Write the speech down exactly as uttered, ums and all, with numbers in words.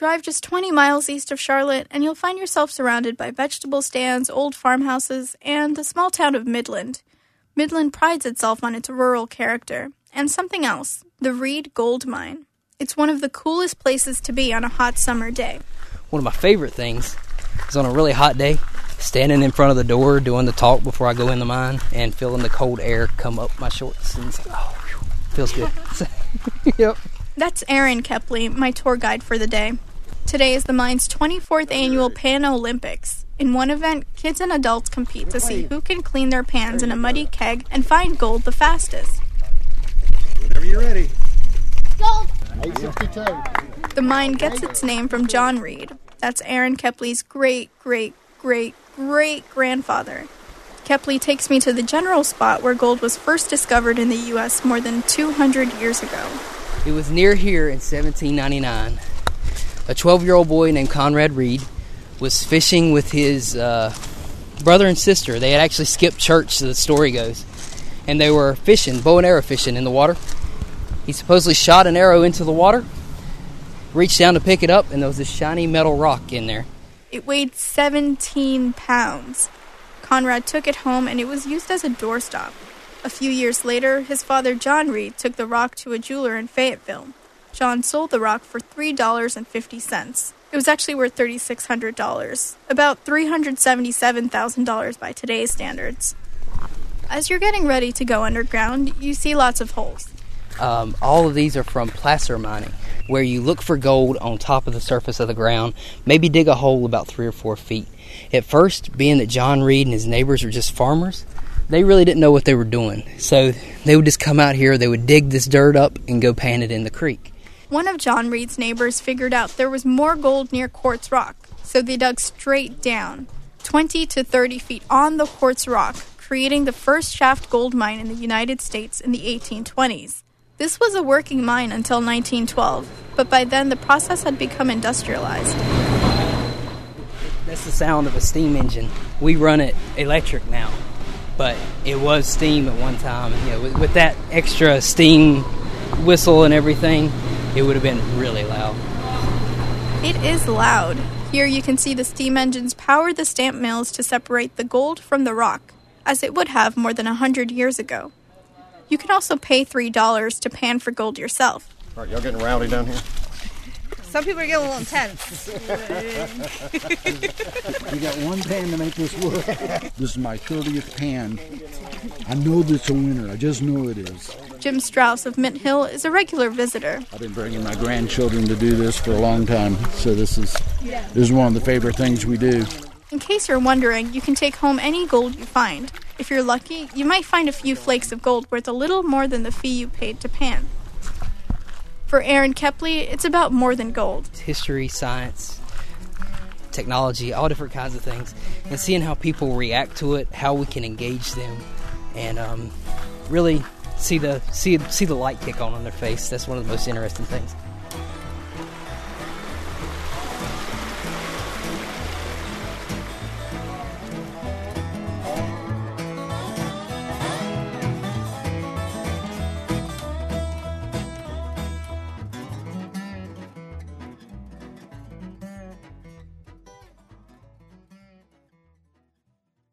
Drive just twenty miles east of Charlotte, and you'll find yourself surrounded by vegetable stands, old farmhouses, and the small town of Midland. Midland prides itself on its rural character. And something else, the Reed Gold Mine. It's one of the coolest places to be on a hot summer day. One of my favorite things is on a really hot day, standing in front of the door, doing the talk before I go in the mine, and feeling the cold air come up my shorts. And it's like, oh, whew, feels good. Yep. That's Aaron Kepley, my tour guide for the day. Today is the mine's twenty-fourth annual Pan Olympics. In one event, kids and adults compete to see who can clean their pans in a muddy keg and find gold the fastest. Whenever you're ready. Gold! eight sixty-two. The mine gets its name from John Reed. That's Aaron Kepley's great, great, great, great grandfather. Kepley takes me to the general spot where gold was first discovered in the U S more than two hundred years ago. It was near here in seventeen ninety-nine. A twelve-year-old boy named Conrad Reed was fishing with his uh, brother and sister. They had actually skipped church, so the story goes. And they were fishing, bow and arrow fishing in the water. He supposedly shot an arrow into the water, reached down to pick it up, and there was this shiny metal rock in there. It weighed seventeen pounds. Conrad took it home, and it was used as a doorstop. A few years later, his father, John Reed, took the rock to a jeweler in Fayetteville. John sold the rock for three dollars and fifty cents. It was actually worth three thousand six hundred dollars, about three hundred seventy-seven thousand dollars by today's standards. As you're getting ready to go underground, you see lots of holes. Um, all of these are from placer mining, where you look for gold on top of the surface of the ground, maybe dig a hole about three or four feet. At first, being that John Reed and his neighbors were just farmers, they really didn't know what they were doing. So they would just come out here, they would dig this dirt up and go pan it in the creek. One of John Reed's neighbors figured out there was more gold near Quartz Rock, so they dug straight down, twenty to thirty feet on the Quartz Rock, creating the first shaft gold mine in the United States in the eighteen twenties. This was a working mine until nineteen twelve, but by then the process had become industrialized. That's the sound of a steam engine. We run it electric now, but it was steam at one time. You know, with, with that extra steam whistle and everything, it would have been really loud. It is loud. Here you can see the steam engines power the stamp mills to separate the gold from the rock, as it would have more than one hundred years ago. You can also pay three dollars to pan for gold yourself. All right, y'all getting rowdy down here? Some people are getting a little intense. We got one pan to make this work. This is my thirtieth pan. I know this is a winner. I just know it is. Jim Strauss of Mint Hill is a regular visitor. I've been bringing my grandchildren to do this for a long time, so this is this is one of the favorite things we do. In case you're wondering, you can take home any gold you find. If you're lucky, you might find a few flakes of gold worth a little more than the fee you paid to pan. For Aaron Kepley, it's about more than gold. History, science, technology, all different kinds of things. And seeing how people react to it, how we can engage them, and um, really see the see see the light kick on on their face. That's one of the most interesting things.